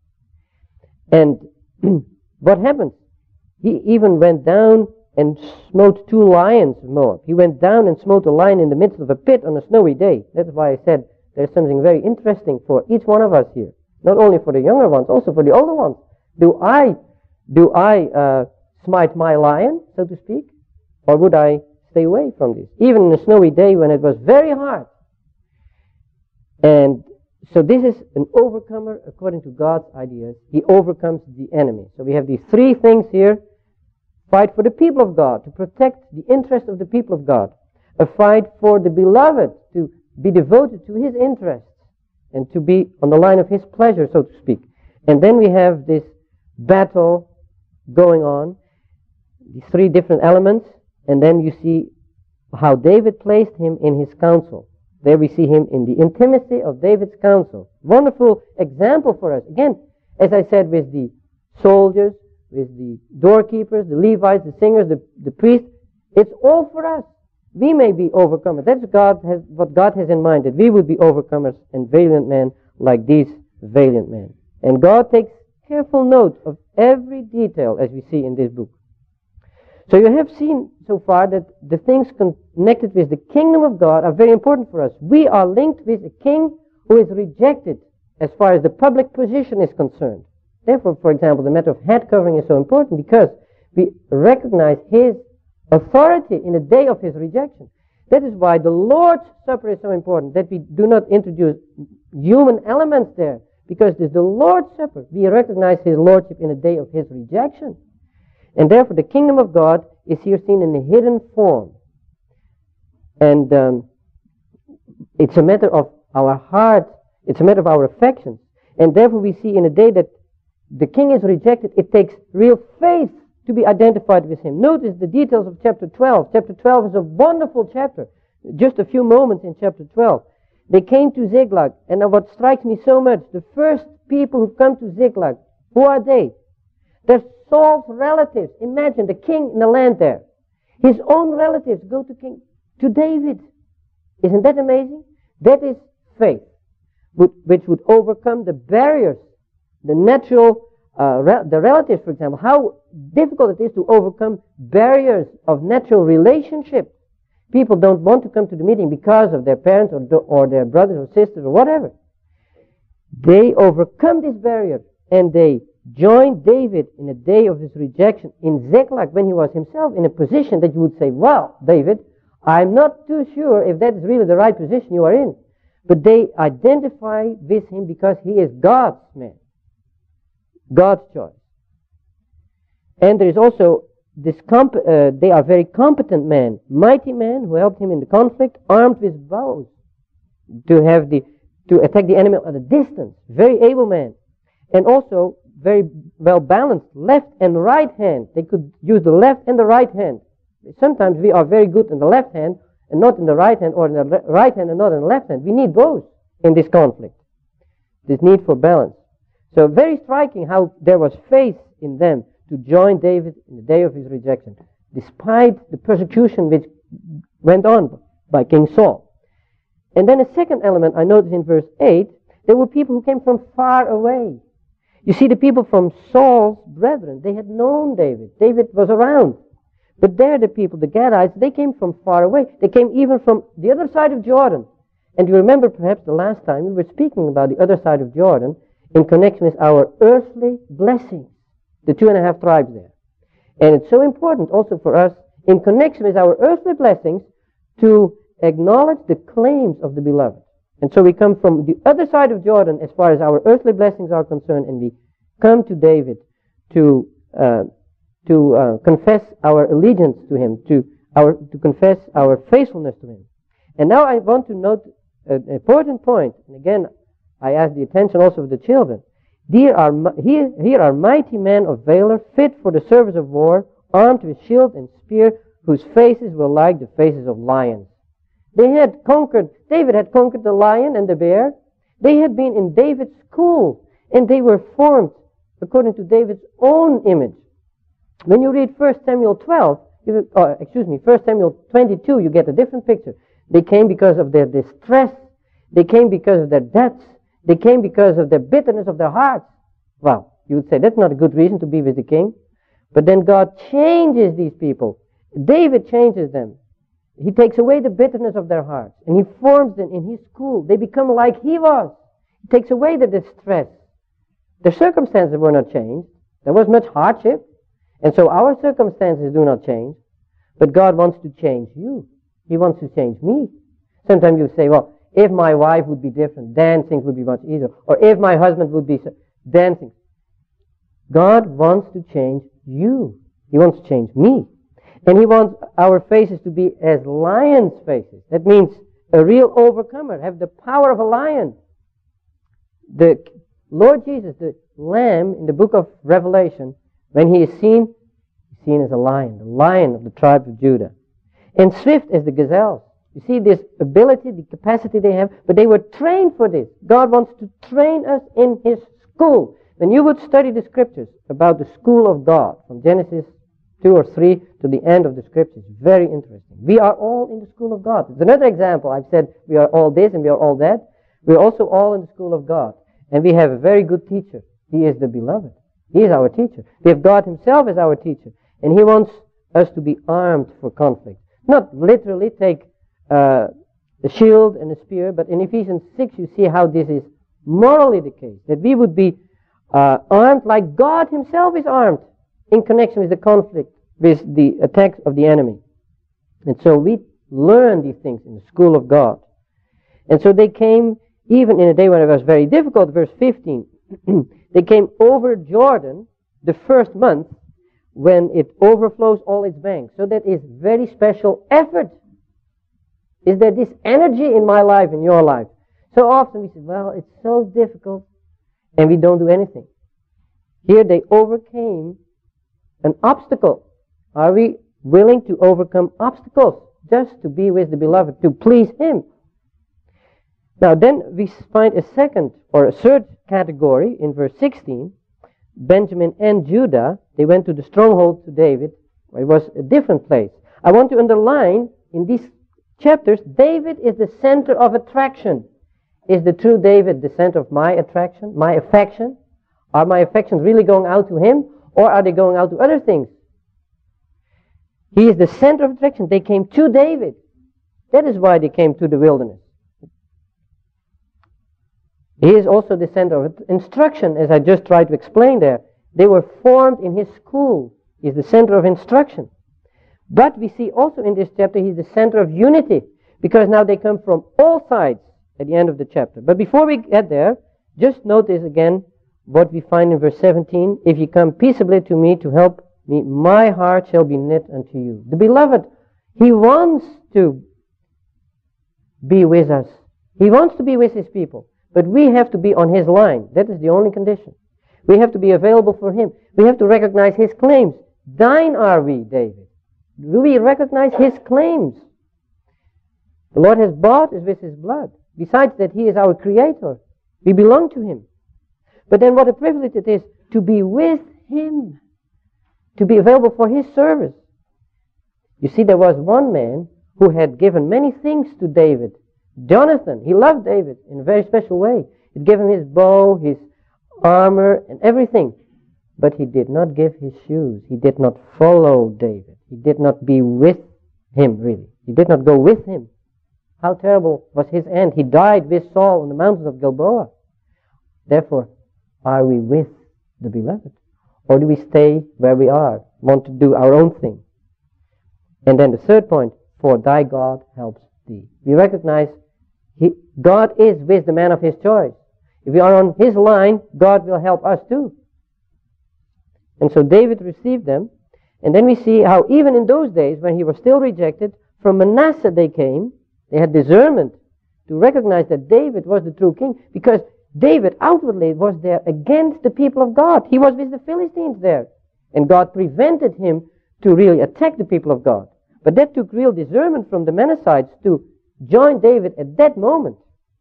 And what happens? He even went down and smote two lions of Moab. He went down and smote a lion in the midst of a pit on a snowy day. That's why I said there's something very interesting for each one of us here. Not only for the younger ones, also for the older ones. Do I, do I uh, smite my lion, so to speak? Or would I stay away from this? Even in a snowy day when it was very hard. And so this is an overcomer according to God's ideas. He overcomes the enemy. So we have these three things here. Fight for the people of God, to protect the interest of the people of God. A fight for the beloved, to be devoted to his interests. and to be on the line of his pleasure, so to speak. And then we have this battle going on, these three different elements, and then you see how David placed him in his council. There we see him in the intimacy of David's council. Wonderful example for us. Again, as I said, with the soldiers, with the doorkeepers, the Levites, the singers, the, the priests, it's all for us. We may be overcomers. That's God has, what God has in mind, that we will be overcomers and valiant men like these valiant men. And God takes careful note of every detail, as we see in this book. So you have seen so far that the things connected with the kingdom of God are very important for us. We are linked with a king who is rejected as far as the public position is concerned. Therefore, for example, the matter of head covering is so important because we recognize his authority in the day of his rejection. That is why the Lord's Supper is so important, that we do not introduce human elements there, because it is the Lord's Supper. We recognize his lordship in the day of his rejection. And therefore the kingdom of God is here seen in a hidden form. And um, it's a matter of our heart, it's a matter of our affections. And therefore we see in a day that the king is rejected, it takes real faith to be identified with him. Notice the details of chapter twelve. Chapter twelve is a wonderful chapter. Just a few moments in chapter twelve. They came to Ziklag, and what strikes me so much, the first people who come to Ziklag, who are they? They're Saul's relatives. Imagine the king in the land there. His own relatives go to King, to David. Isn't that amazing? That is faith, which would overcome the barriers, the natural, uh, re- the relatives, for example. How difficult it is to overcome barriers of natural relationship. People don't want to come to the meeting because of their parents or, do, or their brothers or sisters or whatever. They overcome this barrier and they joined David in the day of his rejection in Ziklag when he was himself in a position that you would say, well, David, I'm not too sure if that is really the right position you are in. But they identify with him because he is God's man. God's choice. And there is also this, comp- uh, they are very competent men, mighty men who helped him in the conflict, armed with bows to have the, to attack the enemy at a distance. Very able men. And also very well balanced left and right hand. They could use the left and the right hand. Sometimes we are very good in the left hand and not in the right hand, or in the right hand and not in the left hand. We need both in this conflict. This need for balance. So very striking how there was faith in them to join David in the day of his rejection, despite the persecution which went on by King Saul. And then a second element I noticed in verse eight, there were people who came from far away. You see, the people from Saul's brethren, they had known David. David was around. But there the people, the Gadites, they came from far away. They came even from the other side of Jordan. And you remember perhaps the last time we were speaking about the other side of Jordan in connection with our earthly blessings, the two and a half tribes there. And it's so important also for us in connection with our earthly blessings to acknowledge the claims of the beloved. And so we come from the other side of Jordan as far as our earthly blessings are concerned, and we come to David to uh, to uh, confess our allegiance to him, to our to confess our faithfulness to him. And now I want to note an important point. And again, I ask the attention also of the children. Here are, here, here are mighty men of valor, fit for the service of war, armed with shield and spear, whose faces were like the faces of lions. They had conquered, David had conquered the lion and the bear. They had been in David's school, and they were formed according to David's own image. When you read First Samuel twelve, you, oh, excuse me, First Samuel twenty-two, you get a different picture. They came because of their distress. They came because of their debts. They came because of the bitterness of their hearts. Well, you would say that's not a good reason to be with the king. But then God changes these people. David changes them. He takes away the bitterness of their hearts, and he forms them in his school. They become like he was. He takes away the distress. The circumstances were not changed. There was much hardship, and so our circumstances do not change. But God wants to change you. He wants to change me. Sometimes you say, well, if my wife would be different, then things would be much easier. Or if my husband would be, then things. God wants to change you. He wants to change me. And he wants our faces to be as lions' faces. That means a real overcomer, have the power of a lion. The Lord Jesus, the Lamb in the book of Revelation, when he is seen, he's seen as a lion, the lion of the tribe of Judah. And swift as the gazelles. You see this ability, the capacity they have, but they were trained for this. God wants to train us in his school. When you would study the scriptures about the school of God, from Genesis two or three to the end of the scriptures, very interesting. We are all in the school of God. It's another example. I've said we are all this and we are all that. We're also all in the school of God. And we have a very good teacher. He is the beloved. He is our teacher. We have God himself as our teacher. And he wants us to be armed for conflict. Not literally take uh, a shield and a spear, but in Ephesians six you see how this is morally the case. That we would be uh, armed like God himself is armed in connection with the conflict, with the attacks of the enemy. And so we learn these things in the school of God. And so they came, even in a day when it was very difficult, verse fifteen, they came over Jordan the first month when it overflows all its banks. So that is very special effort. Is there this energy in my life, in your life? So often we say, well, it's so difficult, and we don't do anything. Here they overcame an obstacle. Are we willing to overcome obstacles just to be with the beloved, to please him? Now then we find a second or a third category in verse sixteen. Benjamin and Judah, they went to the stronghold to David. It was a different place. I want to underline in these chapters, David is the center of attraction. Is the true David the center of my attraction, my affection? Are my affections really going out to him, or are they going out to other things? He is the center of attraction. They came to David. That is why they came to the wilderness. He is also the center of instruction, as I just tried to explain there. They were formed in his school. He is the center of instruction. But we see also in this chapter he is the center of unity, because now they come from all sides at the end of the chapter. But before we get there, just notice again what we find in verse seventeen. If you come peaceably to me to help me, my heart shall be knit unto you. The beloved, he wants to be with us. He wants to be with his people. But we have to be on his line. That is the only condition. We have to be available for him. We have to recognize his claims. Thine are we, David. Do we recognize his claims? The Lord has bought us with his blood. Besides that, he is our creator. We belong to him. But then what a privilege it is to be with him. To be available for his service. You see, there was one man who had given many things to David. Jonathan, he loved David in a very special way. He gave him his bow, his armor, and everything. But he did not give his shoes. He did not follow David. He did not be with him, really. He did not go with him. How terrible was his end. He died with Saul on the mountains of Gilboa. Therefore, are we with the beloved? Or do we stay where we are, want to do our own thing? And then the third point, for thy God helps thee. We recognize he, God is with the man of his choice. If we are on his line, God will help us too. And so David received them. And then we see how even in those days, when he was still rejected, from Manasseh they came. They had discernment to recognize that David was the true king, because David outwardly was there against the people of God. He was with the Philistines there. And God prevented him to really attack the people of God. But that took real discernment from the Manassites to join David at that moment.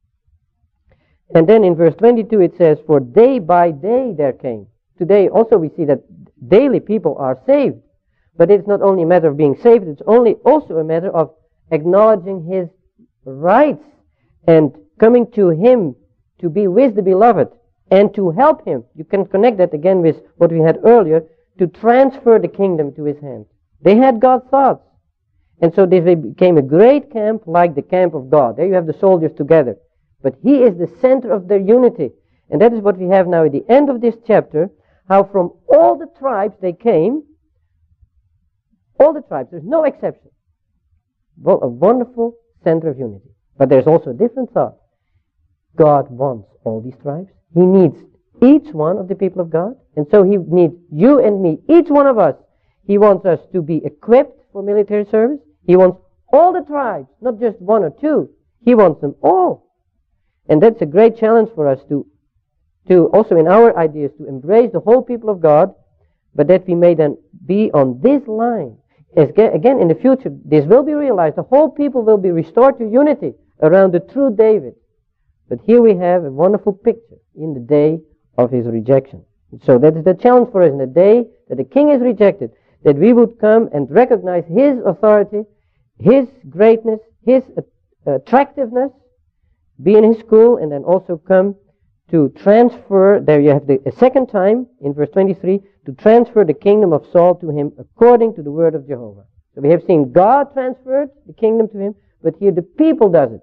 And then in verse twenty-two it says, for day by day there came. Today also we see that daily people are saved. But it's not only a matter of being saved, it's only also a matter of acknowledging his rights and coming to him to be with the beloved and to help him. You can connect that again with what we had earlier, to transfer the kingdom to his hand. They had God's thoughts. And so they became a great camp like the camp of God. There you have the soldiers together. But he is the center of their unity. And that is what we have now at the end of this chapter, how from all the tribes they came, all the tribes, there's no exception. Well, a wonderful center of unity. But there's also a different thought. God wants all these tribes. He needs each one of the people of God. And so he needs you and me, each one of us. He wants us to be equipped for military service. He wants all the tribes, not just one or two. He wants them all. And that's a great challenge for us to to also in our ideas to embrace the whole people of God, but that we may then be on this line. As again, in the future, this will be realized. The whole people will be restored to unity around the true David. But here we have a wonderful picture in the day of his rejection. So that is the challenge for us in the day that the king is rejected, that we would come and recognize his authority, his greatness, his attractiveness, be in his school, and then also come to transfer, there you have the a second time in verse twenty-three, to transfer the kingdom of Saul to him according to the word of Jehovah. So we have seen God transferred the kingdom to him, but here the people does it.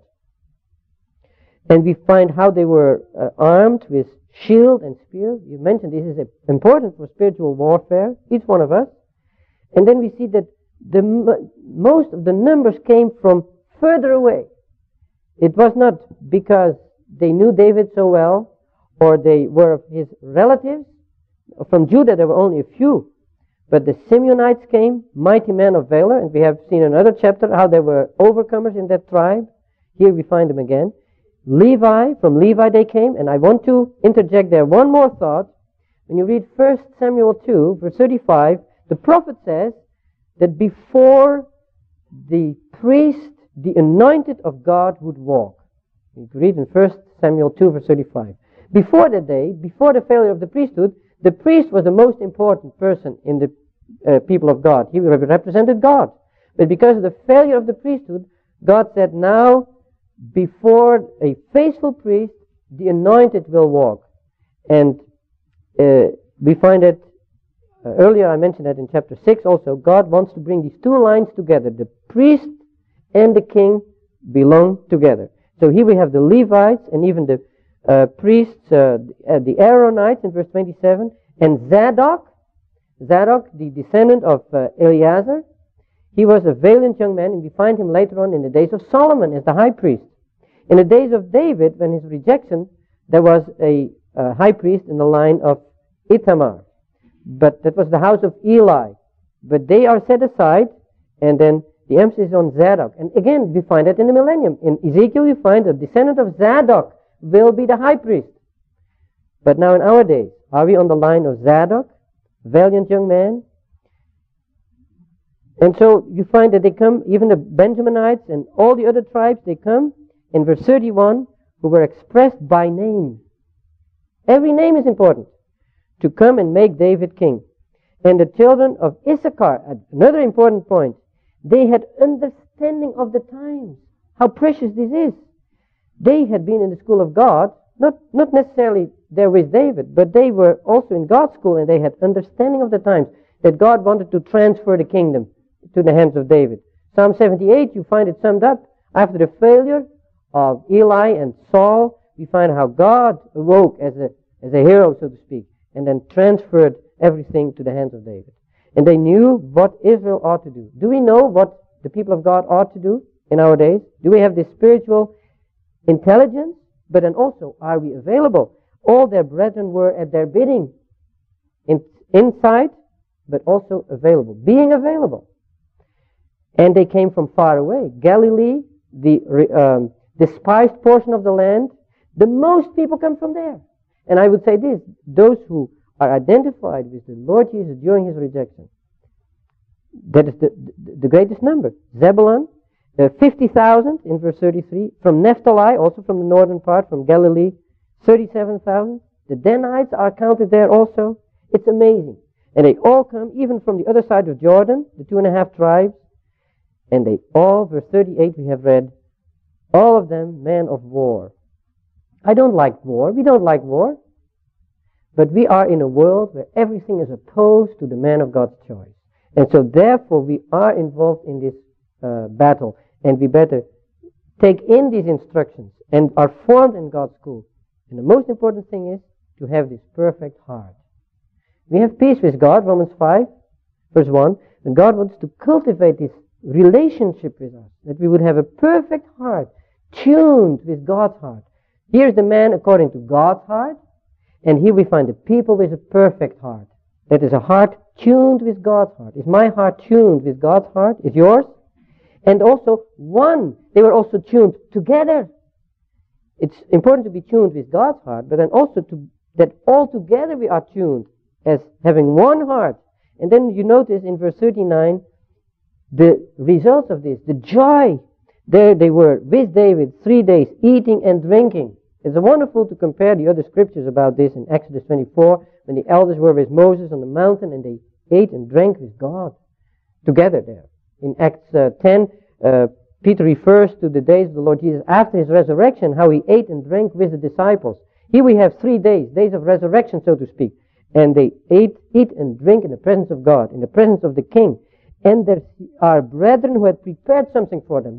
And we find how they were uh, armed with shield and spear. You mentioned this is a, important for spiritual warfare, each one of us. And then we see that the m- most of the numbers came from further away. It was not because they knew David so well, or they were of his relatives. From Judah there were only a few. But the Simeonites came, mighty men of valor, and we have seen in another chapter how there were overcomers in that tribe. Here we find them again. Levi, from Levi they came, and I want to interject there one more thought. When you read First Samuel two, verse thirty-five, the prophet says that before the priest, the anointed of God would walk. You can read in First Samuel two, verse thirty-five. Before that day, before the failure of the priesthood, the priest was the most important person in the uh, people of God. He represented God. But because of the failure of the priesthood, God said, now, before a faithful priest, the anointed will walk. And uh, we find it, uh, earlier I mentioned that in chapter six also, God wants to bring these two lines together. The priest and the king belong together. So here we have the Levites and even the uh, priests, uh, the Aaronites in verse twenty-seven, and Zadok, Zadok, the descendant of uh, Eleazar. He was a valiant young man, and we find him later on in the days of Solomon as the high priest. In the days of David, when his rejection, there was a, a high priest in the line of Ithamar. But that was the house of Eli. But they are set aside, and then the emphasis is on Zadok. And again, we find that in the millennium. In Ezekiel, you find a descendant of Zadok will be the high priest. But now in our days, are we on the line of Zadok, valiant young man? And so you find that they come, even the Benjaminites and all the other tribes, they come in verse thirty-one, who were expressed by name. Every name is important. To come and make David king. And the children of Issachar, another important point, they had understanding of the times. How precious this is. They had been in the school of God, not, not necessarily there with David, but they were also in God's school, and they had understanding of the times, that God wanted to transfer the kingdom to the hands of David. Psalm seventy-eight, you find it summed up. After the failure of Eli and Saul, we find how God awoke as a, as a hero, so to speak, and then transferred everything to the hands of David. And they knew what Israel ought to do. Do we know what the people of God ought to do in our days? Do we have this spiritual intelligence? But then also, are we available? All their brethren were at their bidding, in, inside, but also available, being available. And they came from far away. Galilee, the um, despised portion of the land, the most people come from there. And I would say this, those who are identified with the Lord Jesus during his rejection, that is the, the, the greatest number. Zebulun, uh, fifty thousand in verse thirty-three. From Naphtali, also from the northern part, from Galilee, thirty-seven thousand. The Danites are counted there also. It's amazing. And they all come, even from the other side of Jordan, the two and a half tribes. And they all, verse thirty-eight we have read, all of them men of war. I don't like war. We don't like war. But we are in a world where everything is opposed to the man of God's choice. And so therefore we are involved in this uh, battle. And we better take in these instructions and are formed in God's school. And the most important thing is to have this perfect heart. We have peace with God, Romans five, verse one. And God wants to cultivate this relationship with us. That we would have a perfect heart, tuned with God's heart. Here's the man according to God's heart. And here we find the people with a perfect heart. That is a heart tuned with God's heart. Is my heart tuned with God's heart? Is yours? And also one. They were also tuned together. It's important to be tuned with God's heart, but then also to that all together we are tuned as having one heart. And then you notice in verse thirty-nine, the results of this, the joy. There they were with David three days, eating and drinking. It's wonderful to compare the other scriptures about this in Exodus twenty-four, when the elders were with Moses on the mountain and they ate and drank with God together there. In Acts uh, ten, uh, Peter refers to the days of the Lord Jesus after his resurrection, how he ate and drank with the disciples. Here we have three days, days of resurrection, so to speak. And they ate, eat and drink in the presence of God, in the presence of the King. And there are brethren who had prepared something for them.